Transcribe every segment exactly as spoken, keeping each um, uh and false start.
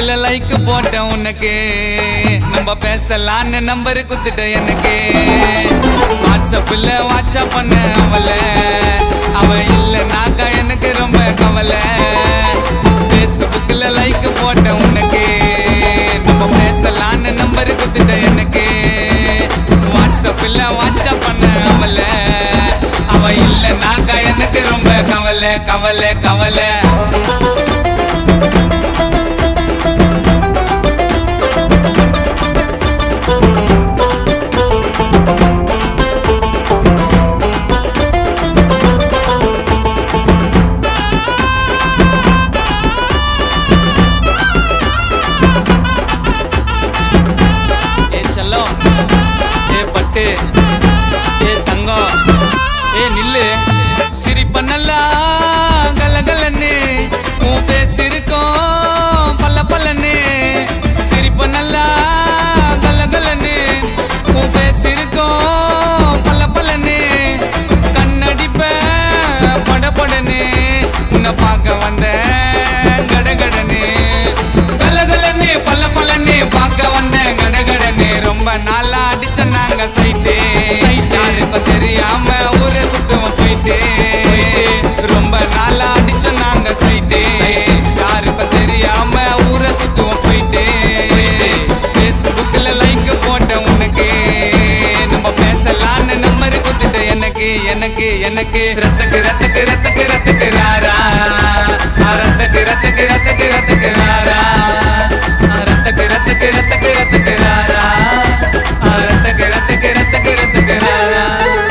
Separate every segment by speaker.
Speaker 1: வாட்ஸ்அப்ல லைக் போட்டேன் உனக்கு நம்ம பேசலான்னு நம்பர் குத்துட்ட எனக்கு வாட்ஸ்அப்ல வாட்ஸ்அப் பண்ண அவள அவ இல்லனாக்கா எனக்கு ரொம்ப கவலை ஃபேஸ்புக்ல லைக் போட்டேன் உனக்கு நம்ம பேசலான்னு நம்பர் குத்துட்ட எனக்கு வாட்ஸ்அப்ல வாட்ஸ்அப் பண்ண அவள அவ இல்லனாக்கா எனக்கு ரொம்ப கவலை கவலை கவலை ஏ தங்கம் ஏ நில்லு சிரிப்ப நல்லா கலகலன்னு உன் பேசிருக்கோம் பல்ல பல்லன்னு சிரிப்ப நல்லா கலகலன்னு உன் பேசிருக்கோம் பல்ல பல்லன்னு கண்ணடிப்ப படபடன்னு உன்னை பார்க்க வந்த கடகடன்னு கலகலன்னு பல்ல பல்லன்னு பார்க்க வந்த கடகடன்னு ரொம்ப நாளா அடிச்ச நாங்க சைட்டு யாருக்கும் தெரியாம ஊரே சுத்தம் போயிட்டு ரொம்ப நாளா அடிச்ச நாங்க சைட்டு யாருக்கும் தெரியாம ஊரை சுத்தம் போயிட்டு ஃபேஸ்புக்ல லைக் போட்ட உனக்கு நம்ம பேசலான்னு நம்பர் குத்துட்டு எனக்கு எனக்கு எனக்கு ரத்தக்கு ரத்தக்கு ரத்தக்கு ரத்தக்கு ராரா ரத்தக்கு ரத்தக்கு ரத்தக்கு ரத்தக்கு ராரா ரத்தக்கு ரத்தக்கு ரத்தக்கு ரத்தக்கு ராரா ரத்தக்கு ரத்தக்கு ரத்தக்கு ரத்தக்கு ராரா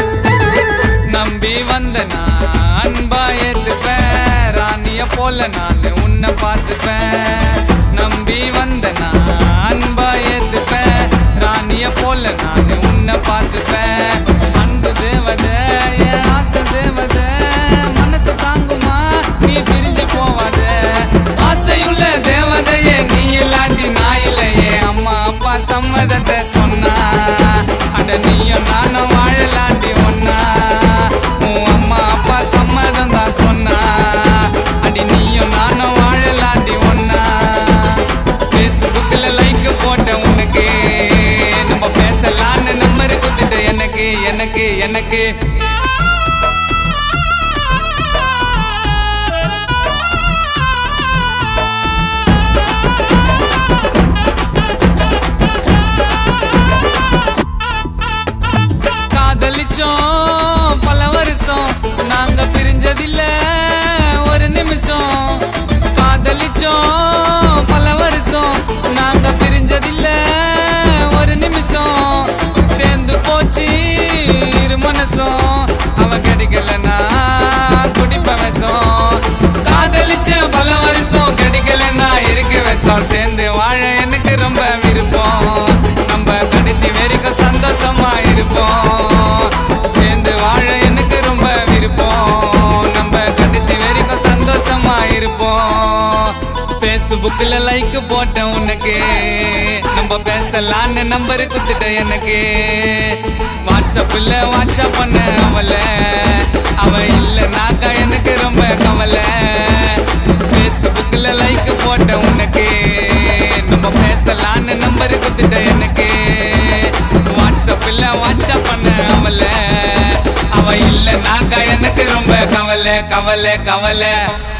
Speaker 1: நம்பி வந்த நான் அன்பா ஏத்துப்பேன் ராணிய போல நான் உன்னை பார்த்துப்பேன் நம்பி வந்த நான் அன்பா ஏத்துப்பேன் ராணிய போல நான் உன்னை பார்த்துப்பேன் அன்பு தேவதை என் ஆசை தேவதை மனசு தாங்குமா நீ பிரிஞ்சு போவாத ஆசையுள்ள தேவதையே நீ இல்லாட்டி நான் இல்லையே அம்மா அப்பா சம்மதத்தை சொன்னா அட நீயும் நானும் வாழலாண்டி ஒன்னா உன் அம்மா அப்பா சம்மதம் தான் சொன்னா அடி நீயும் நானும் வாழலாண்டி ஒன்னா ஃபேஸ்புக்ல லைக் போட்ட உனக்கு நம்ம பேசலான்னு நம்பர் குத்துட்டு எனக்கு எனக்கு எனக்கு காதலிச்சோம் பல வருஷம் நாங்க பிரிஞ்சதில்ல ஒரு நிமிஷம் காதலிச்சோம் பல வருஷம் நாங்க பிரிஞ்சதில்ல ஒரு நிமிஷம் சேர்ந்து போச்சு இரு மனசும் அவ கிடைக்கலனா குடிப்ப விஷம் காதலிச்ச பல வருஷம் கிடைக்கலனா இருக்க விஷம் சேர்ந்து வாழ எனக்கு ரொம்ப விருப்பம் நம்ம கடைசி வரைக்கும் சந்தோஷமா இருப்போம் சேர்ந்து வாழ எனக்கு ரொம்ப விருப்பம் நம்ம கடைசி வரைக்கும் சந்தோஷமா இருப்போம் ஃபேஸ்புக்ல லைக் போட்ட உனக்கு நம்ம பேசலான்னு நம்பர் குத்துட்ட எனக்கு வாட்ஸ்அப்ல வாட்ஸ்அப் பண்ண அவள அவ இல்லனாக்கா எனக்கு ரொம்ப கவலை ஃபேஸ்புக்ல லைக் போட்ட உனக்கு நம்ம பேசலான்னு நம்பர் குத்துட்ட எனக்கு வாட்ஸ்அப்ல வாட்ஸ்அப் பண்ண அவள அவ இல்லனாக்கா எனக்கு ரொம்ப கவலை கவலை கவலை